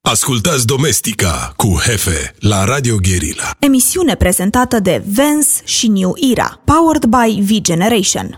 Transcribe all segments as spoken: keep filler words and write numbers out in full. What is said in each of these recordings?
Ascultați Domestica cu Hefe la Radio Guerilla. Emisiune prezentată de Vance și New Era, powered by V-Generation.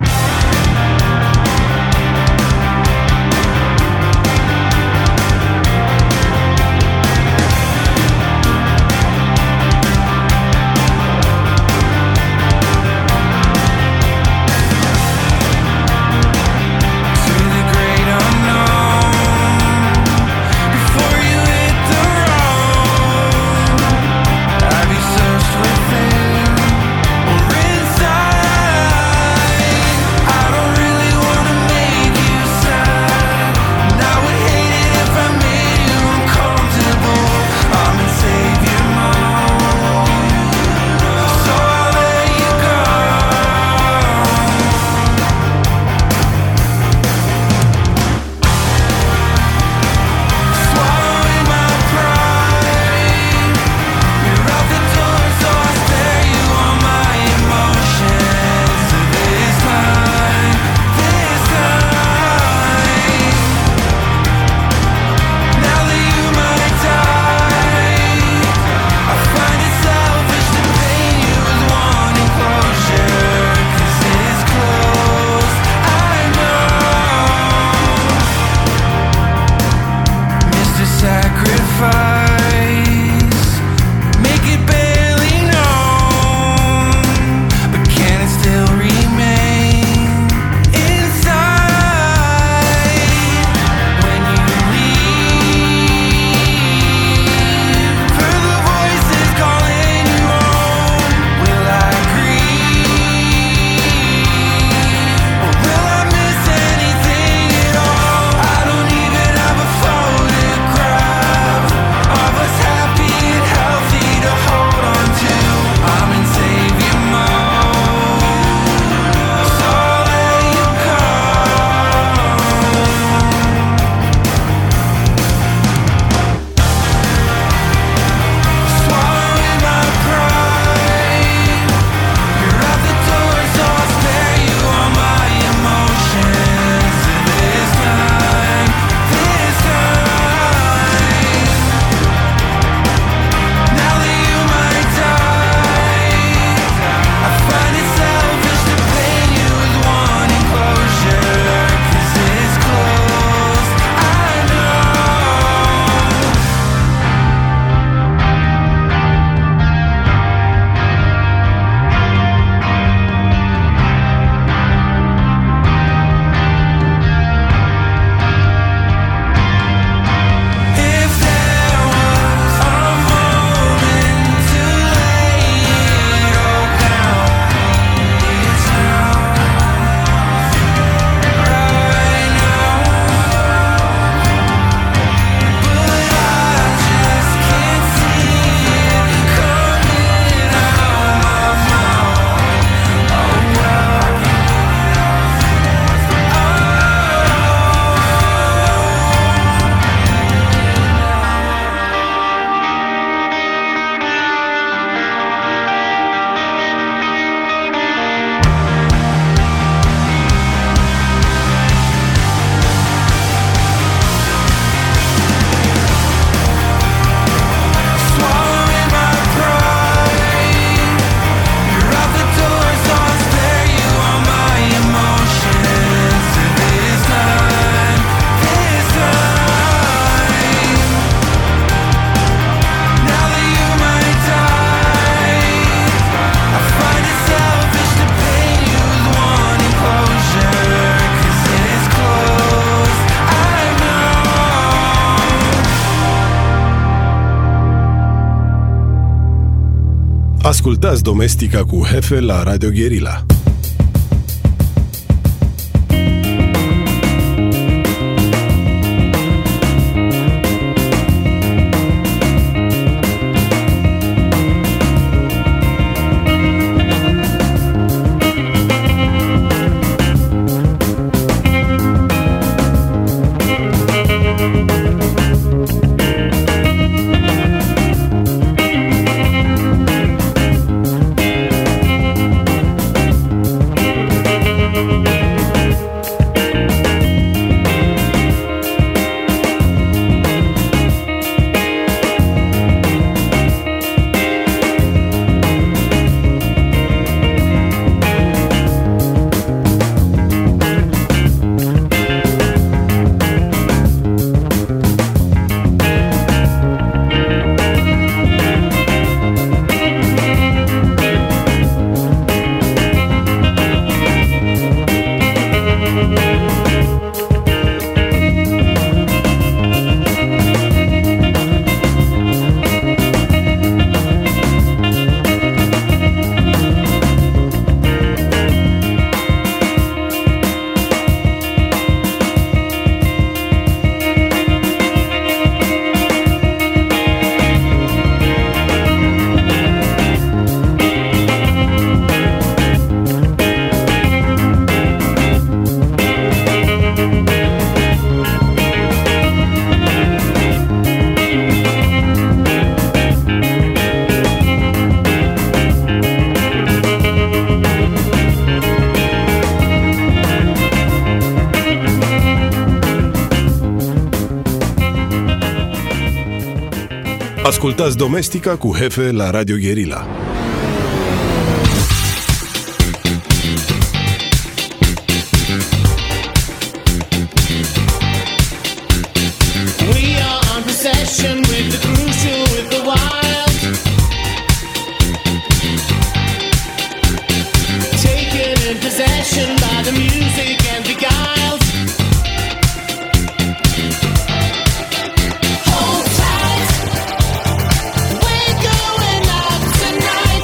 Ascultați Domestica cu Hefe la Radio Guerilla. Ascultați Domestica cu Hefe la Radio Guerilla. We are on possession with the crucial, with the wild. Taken in possession by the music and beguiled. Hold tight, we're going out tonight.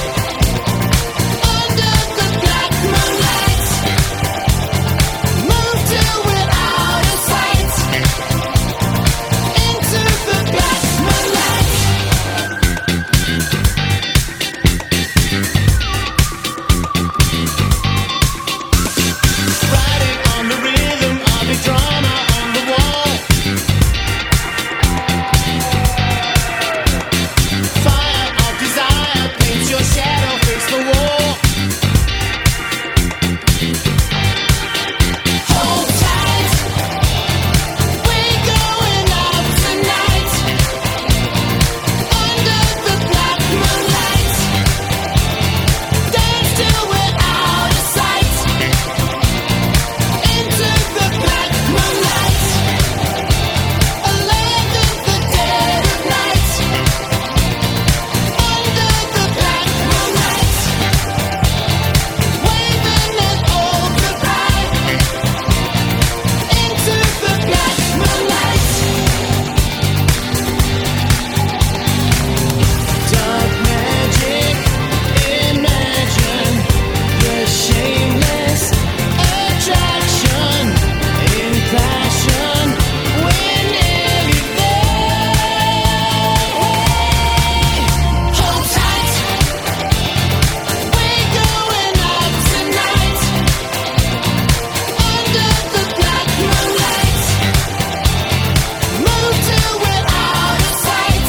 Under the black moonlight. Move till we're out of sight. Into the black moonlight. Riding on the rhythm of the drama on the wall. Fire of desire paints your shadow, face the wall. Hold tight, we're going out tonight. Under the black moonlight. Dance till we're out of sight. Into the black moonlight. A land of the dead of night. Under the black moonlight. Waving at all the pride. Into the black moonlight. Dark magic, imagine the shameless attraction. In passion, we're nearly there. Hold tight, we're going out tonight. Under the black moonlight. Move till we're out of sight.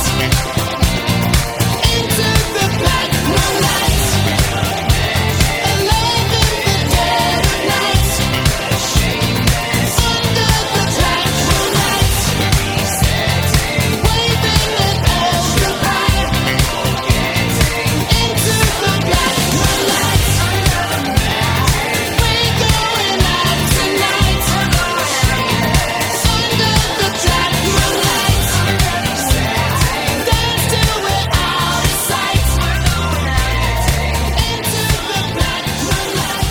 Into the black moonlight. A land of the dead of night. Under the black moonlight. Waving at all the pride. Into the black moonlight. We're going out tonight. Under the black moonlight. Dance till we're out of sight. Into the black moonlight.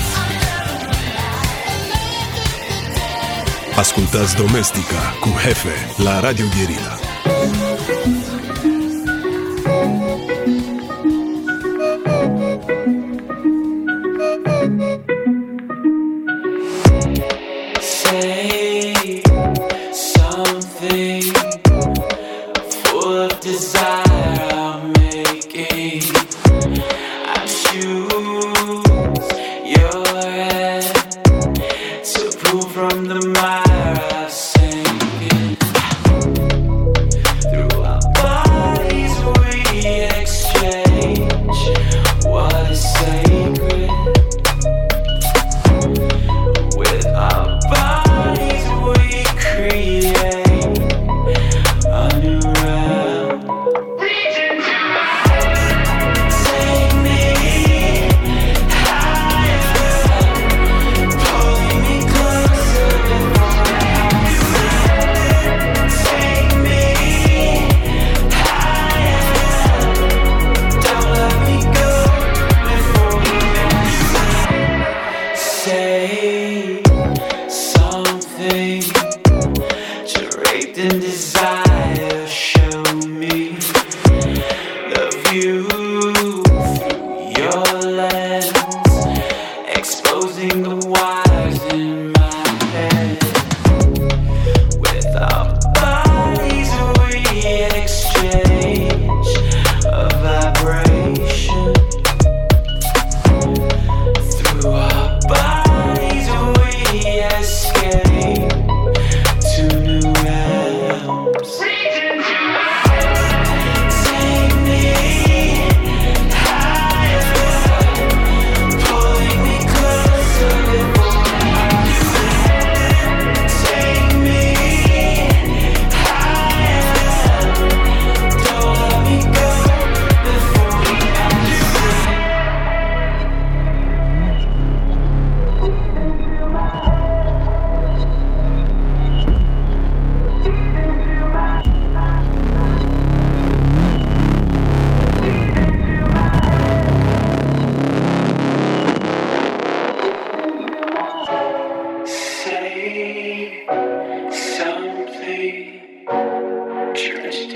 Ascultați Domestica cu Hefe la Radio Guerilla. Say something full of desire I'm making. I choose your head to pull from the mire I sink in. Through our bodies we exchange what is sacred. With our bodies we create a new realm.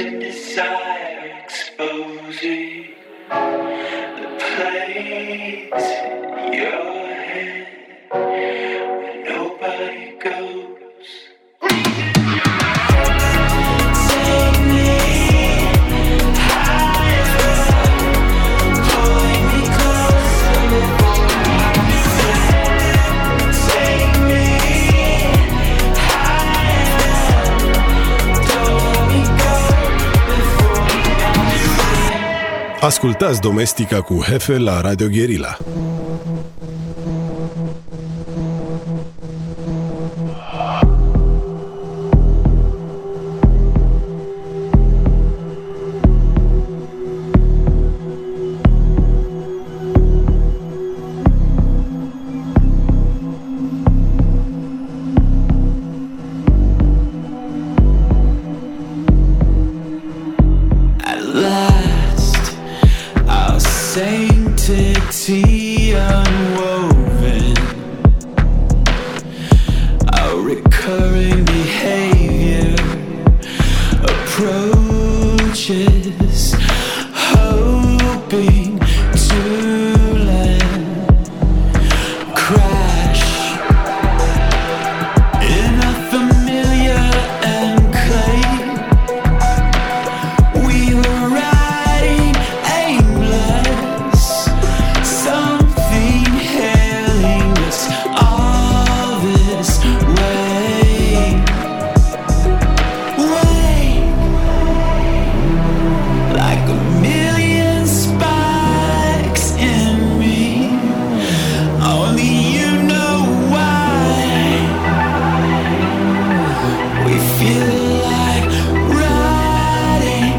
and desire exposing the place in your head where nobody goes. Take me higher, pulling me closer. Take me higher, don't let me go before I'm Ascultați Domestica cu Hefe la Radio Guerilla. At last, our sanctity unwoven, our recurring behavior approaches, hoping to land, crash in a familiar enclave. We were riding aimless, something hailing us all this way, way, like a million spikes in me. Only you know why we feel like riding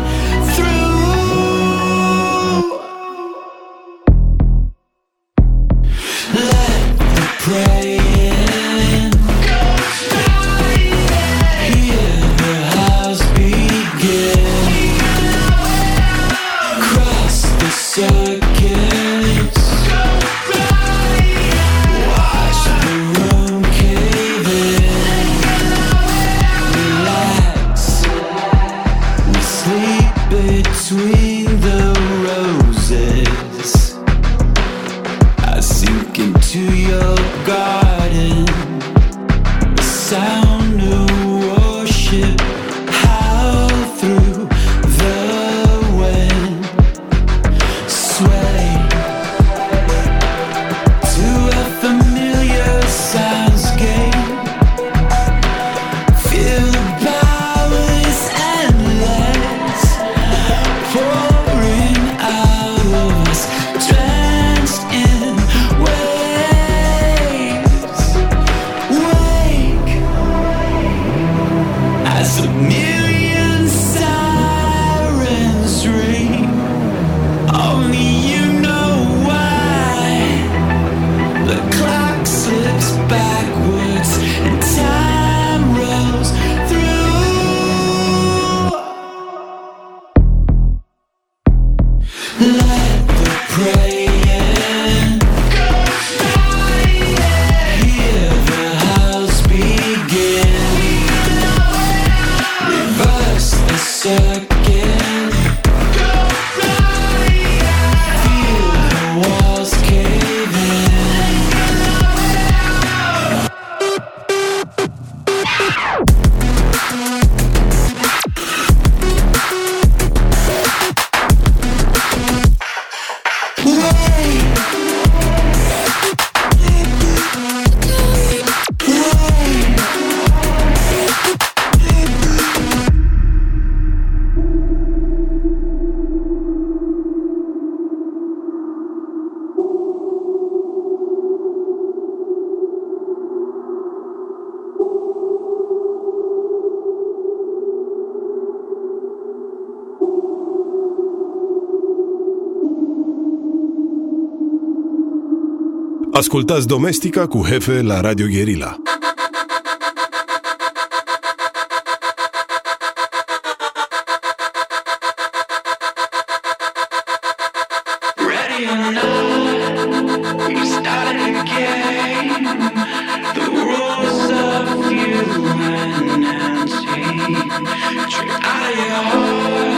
through. Let the praying hear the house begin. Cross the circuits, watch the room cave in. Relax, we sleep between the roses. I sink into your garden. The sound of worship howl through the wind. Sway to a familiar soundscape. Feel the power is endless, pouring out of us, drenched in waves. Wake as a million sirens ring. Only you know why the clock slips backwards and time rolls through. Let the praying hear the house begin. Reverse the circuit, feel the walls cave in. Ascultați Domestica cu Hefe la Radio Guerilla. Ready or not, we started again. The rules of humanity. Trip out of your heart.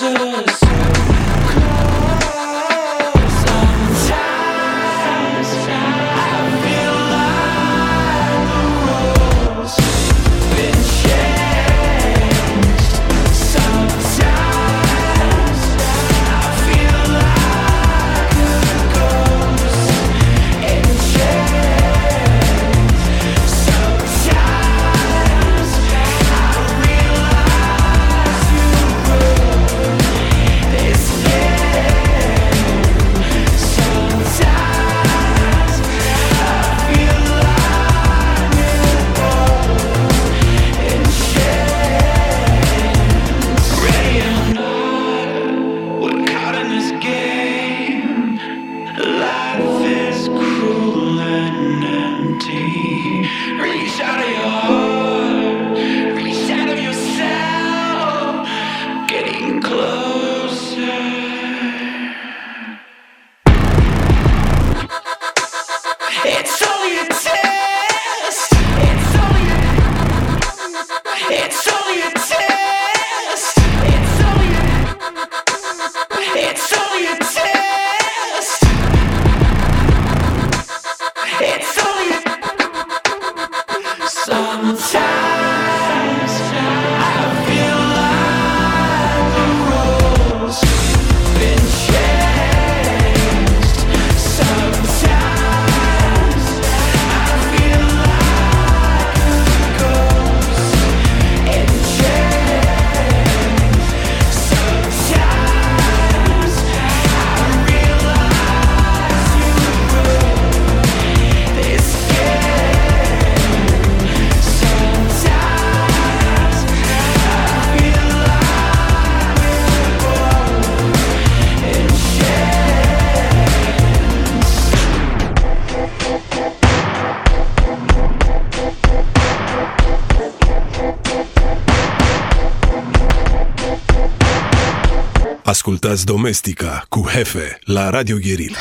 Ascultați Domestica cu Hefe la Radio Guerilla.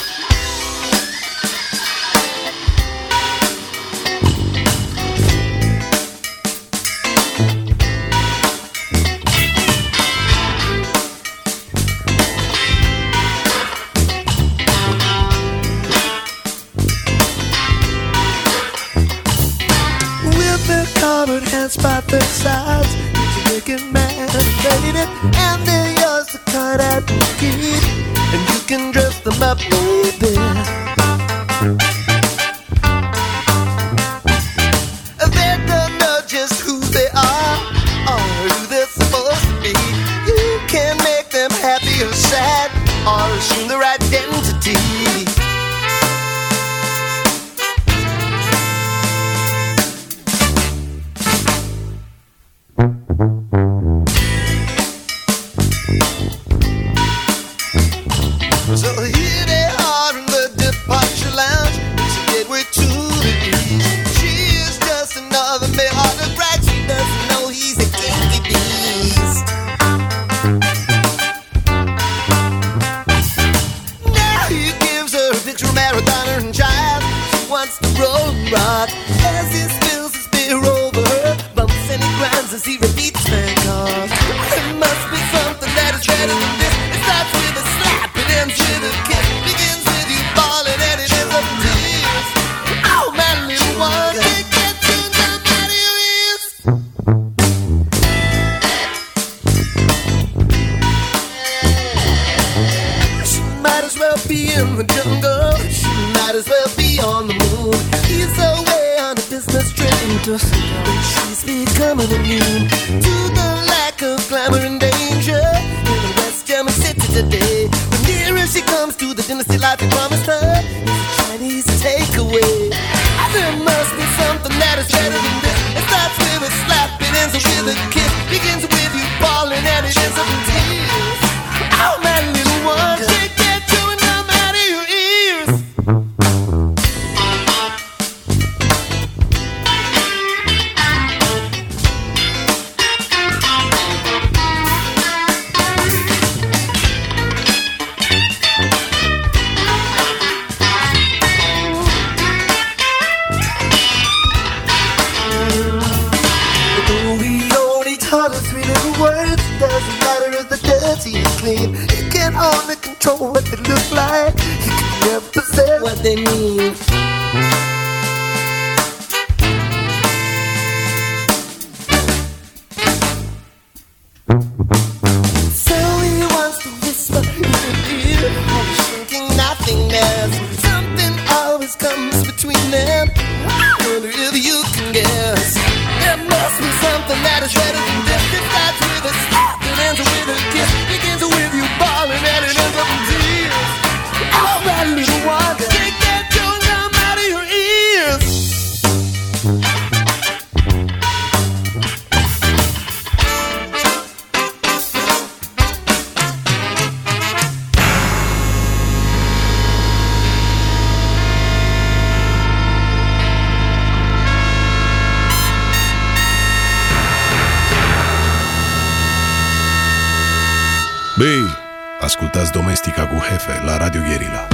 By the sides, you make it mad and fade it, and they're yours to cut out and keep, and you can dress them up, baby. They don't know just who they are or who they're supposed to be. You can make them happy or sad or assume their identity. So here they are in the departure lounge. It's a gateway to the east. She is just another male autocrat. She doesn't know he's a kinky beast. Now he gives her a picture of marathoner and child. She wants to roll and rock as he spills his beer over her, bumps and he grinds as he repeats man calls. There must be something that is better than this. It starts with a slap, it ends with a kiss, begins with you falling and it ends up in tears. Oh my little one, can't get to them out of your ears. She might as well be in the jungle, she might as well be on the moon. He's away on a business trip, and she's becoming immune to the lack of glamour and danger in the West German city today. The nearer she comes to the dynasty life he promised her is a Chinese takeaway. There must be something that is better than this. It starts with a slap, it ends with a kiss, begins with you falling and it ends up in tears. Oh my little one, can't get to and I'm out of your ears. mean. He can only control what they look like. He can never possess what they mean. So he wants to whisper in your ear, thinking nothingness. Something always comes between them. I wonder if you can guess. There must be something that is better than this. It starts with a slap, it ends with a kiss. Begins with you bawling and it ends up in tears. Oh, that little one, take that chewing gum out of your ears. Băi, ascultați Domestica cu Hefe la Radio Guerilla.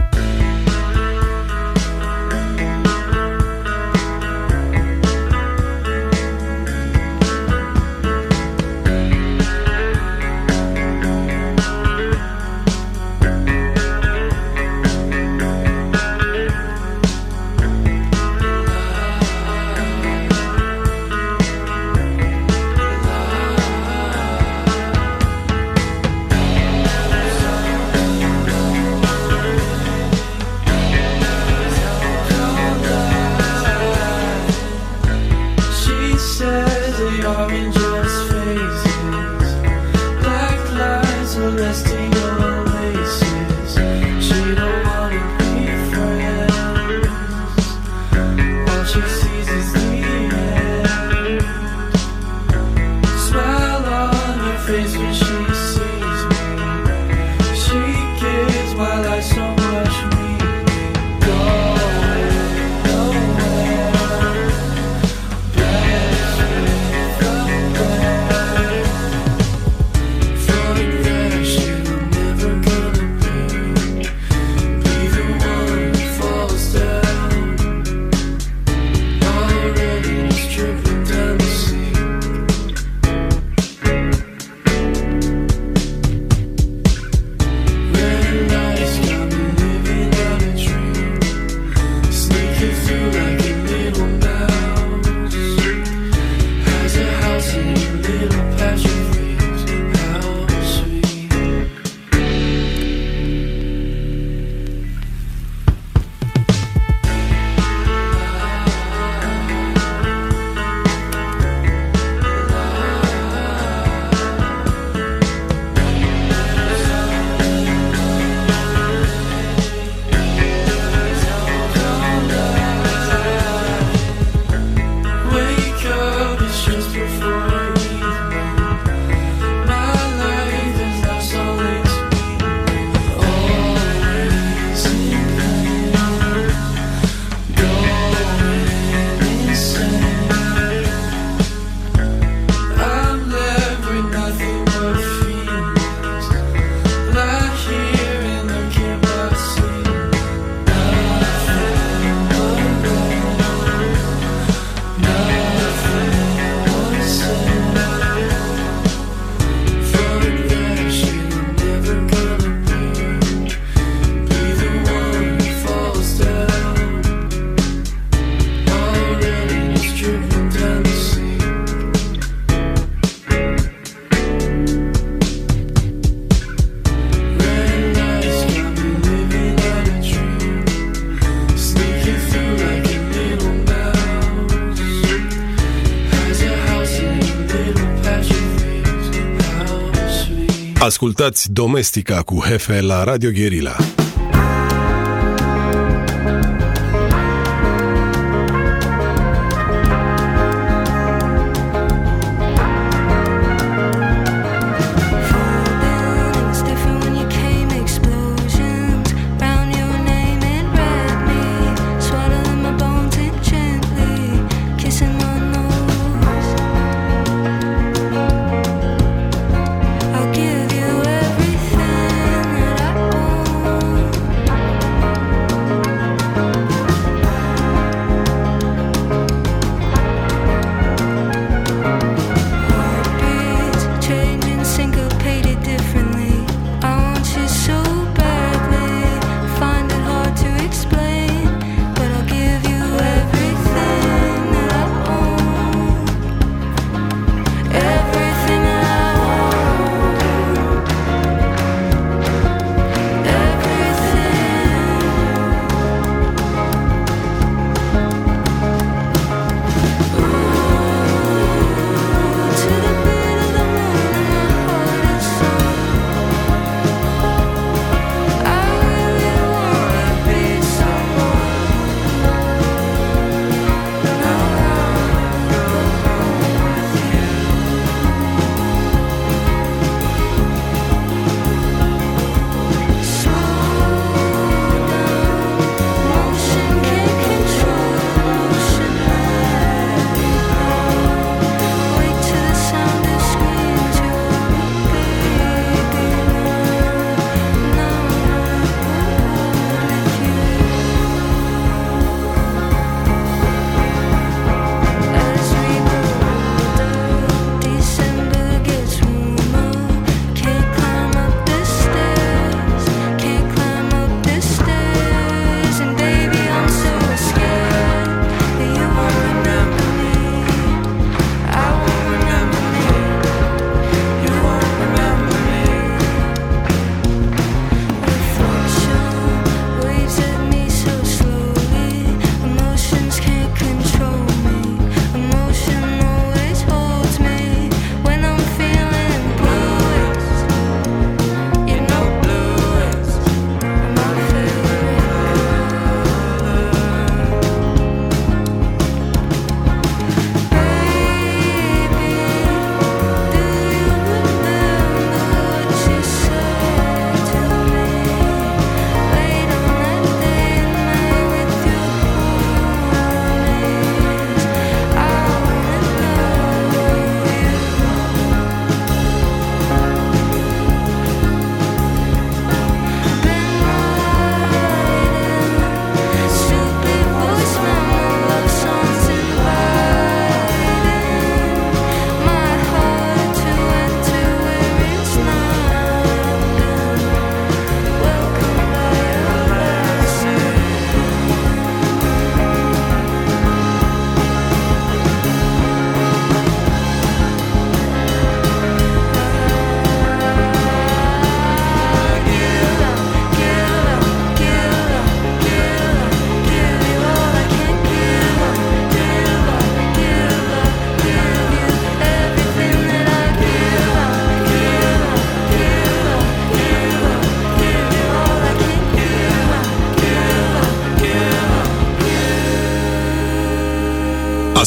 Ascultați Domestica cu Hefe la Radio Guerilla. I'll give you everything that I own.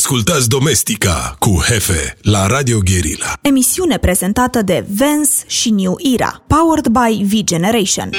Ascultați Domestica cu Hefe la Radio Guerilla. Emisiune prezentată de Vance și New Era, powered by V-Generation.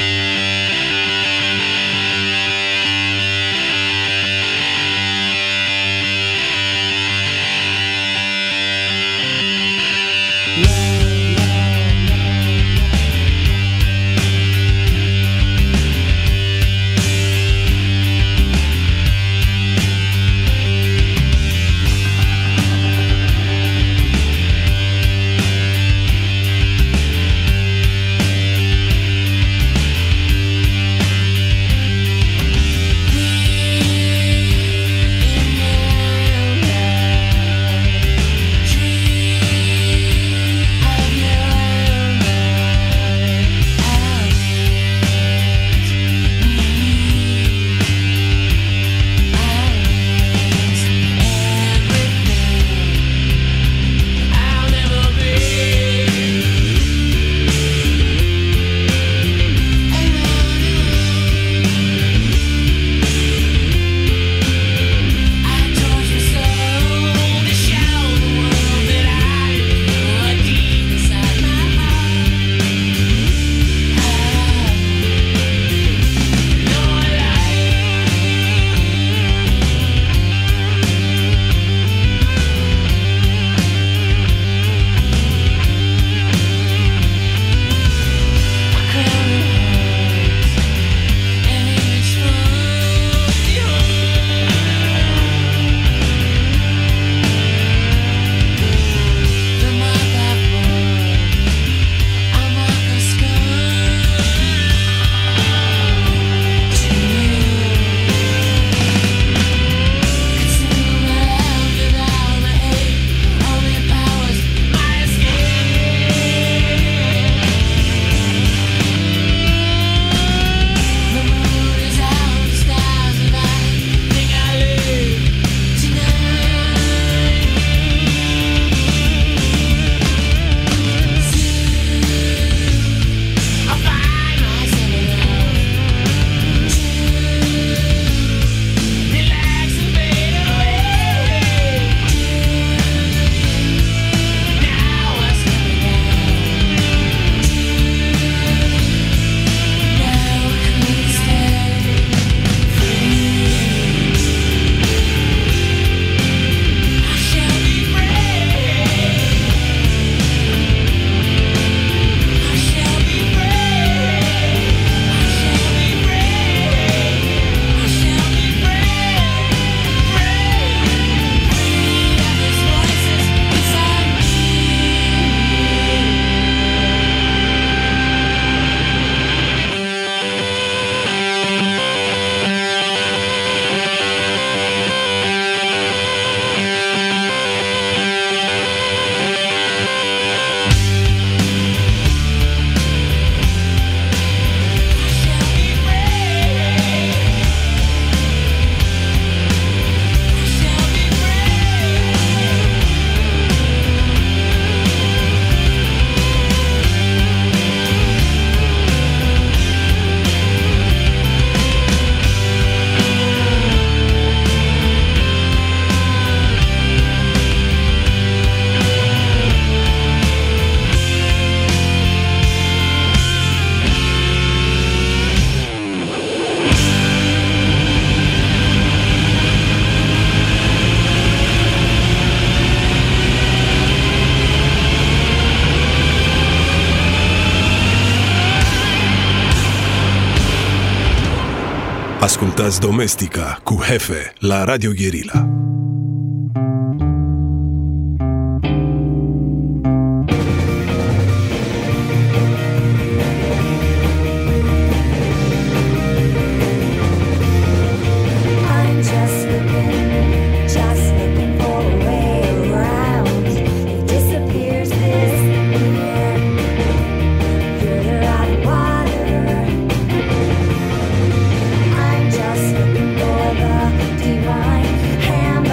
Ascultați Domestica cu Hefe la Radio Guerilla. Divine hand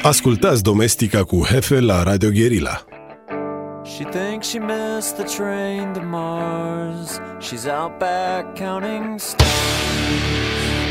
Ascultați Domestica cu Hefe la Radio Guerilla. She thinks she missed the train to Mars. She's out back counting stars.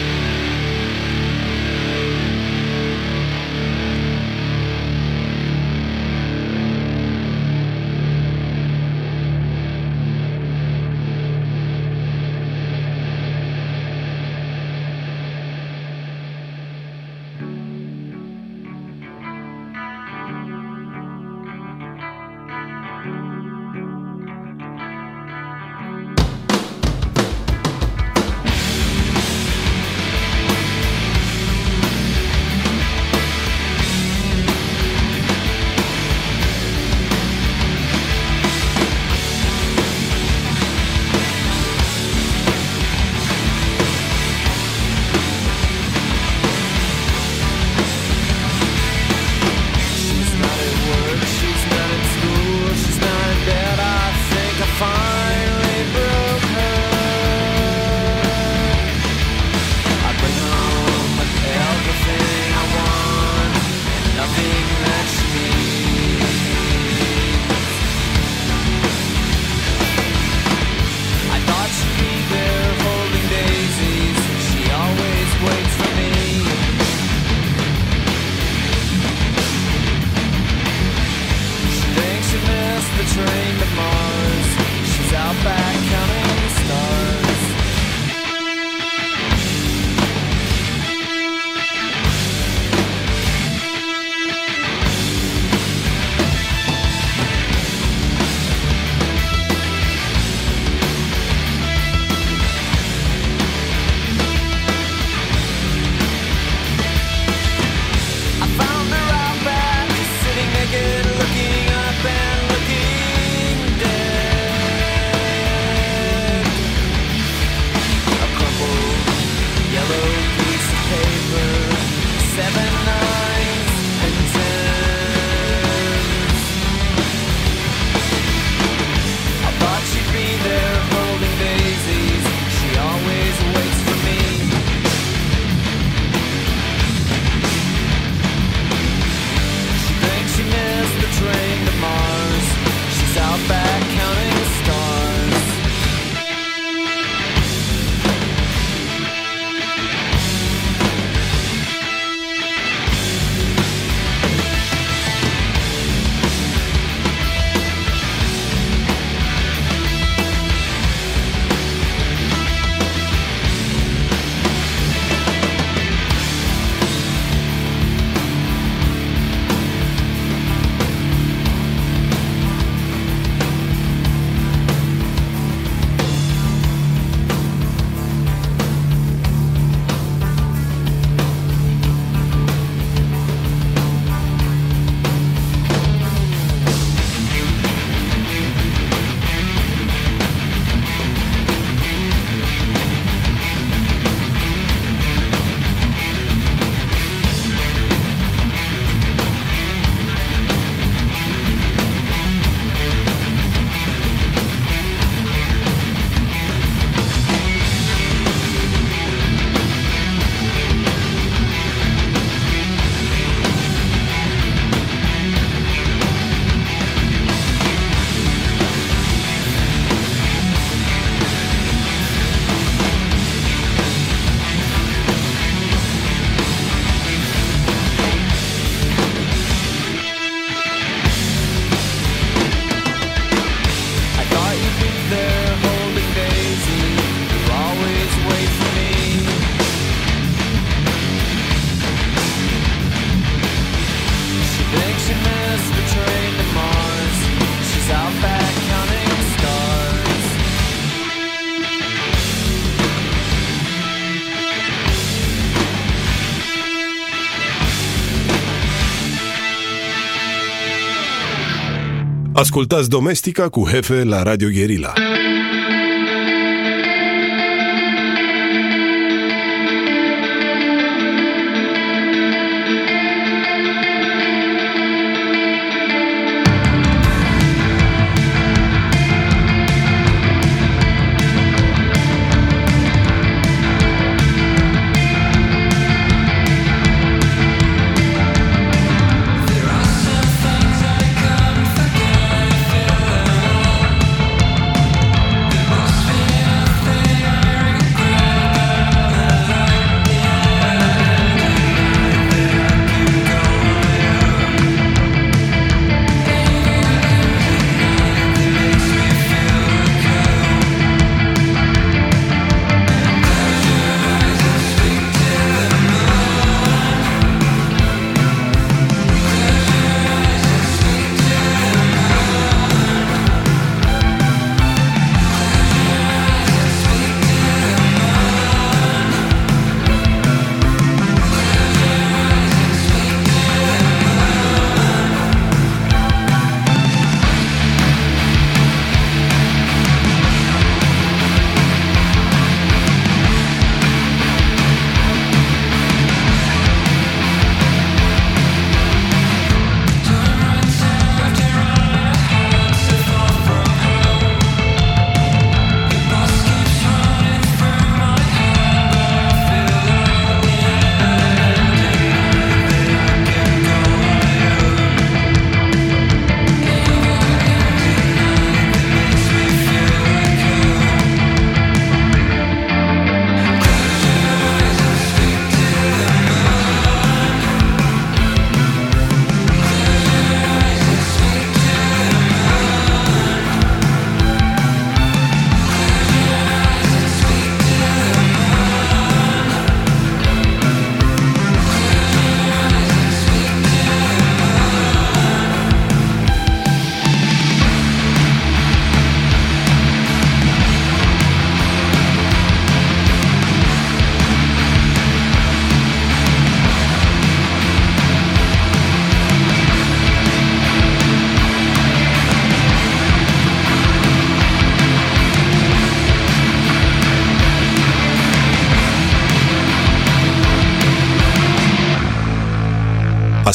Ascultați Domestica cu Hefe la Radio Guerilla.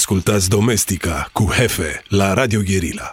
Ascultați Domestica cu Hefe la Radio Guerilla.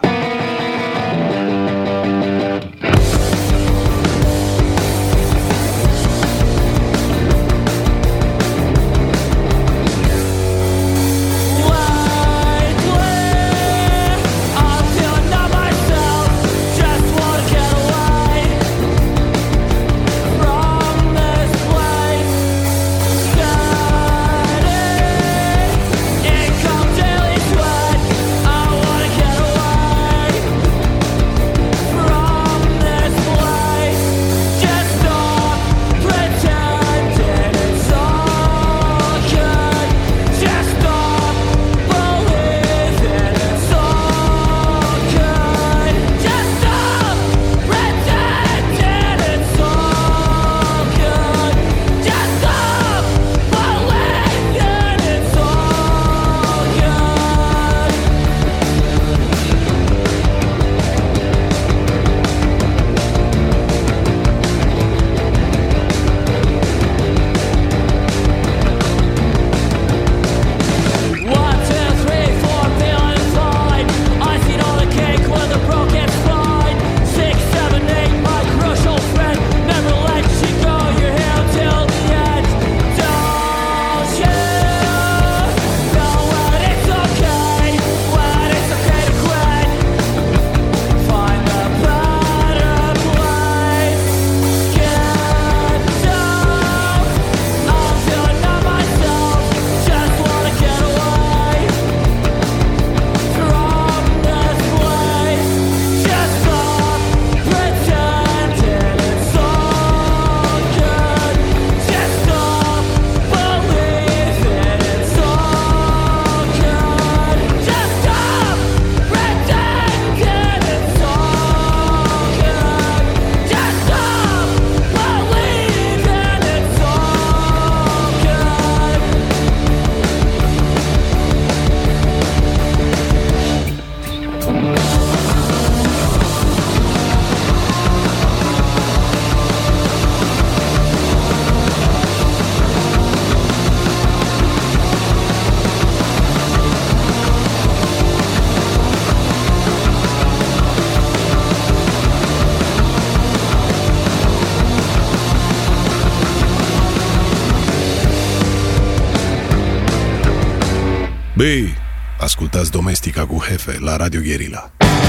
Băi, ascultați Domestica cu Hefe la Radio Guerilla.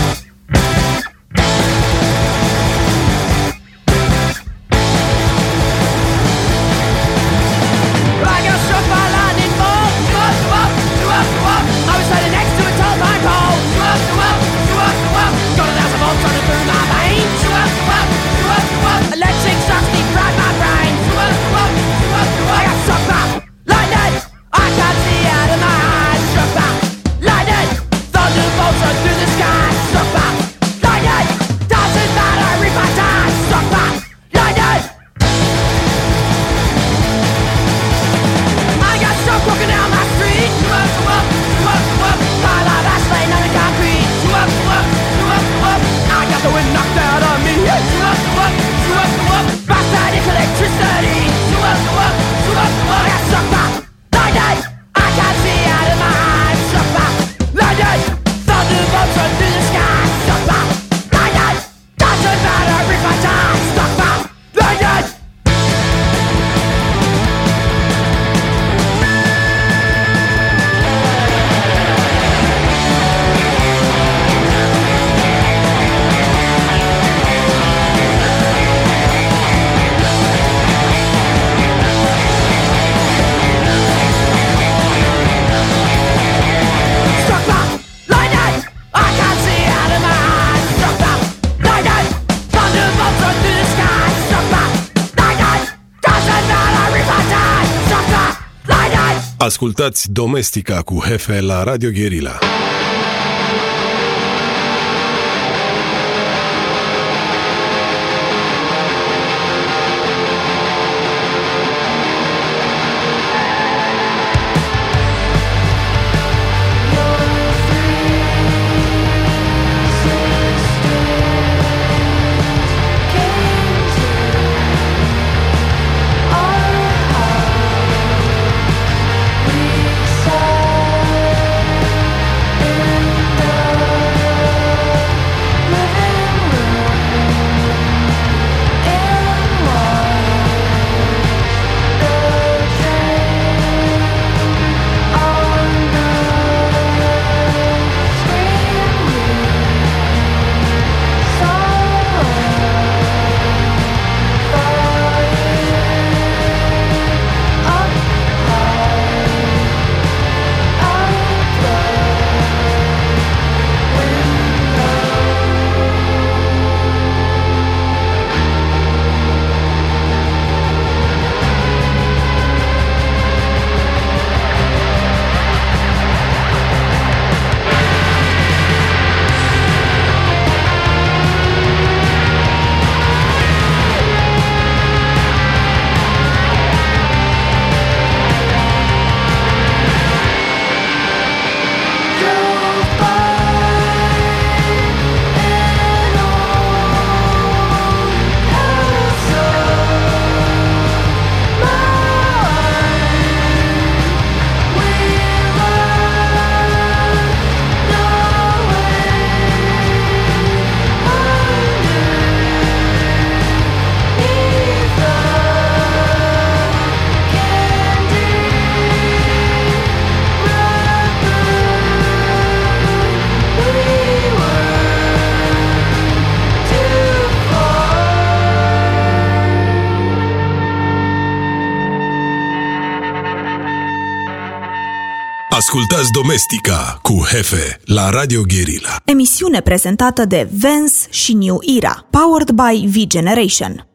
Ascultați Domestica cu Hefe la Radio Guerilla. We saw Ascultați Domestica cu Hefe la Radio Guerilla. Emisiune prezentată de Vance și New Era, powered by V Generation.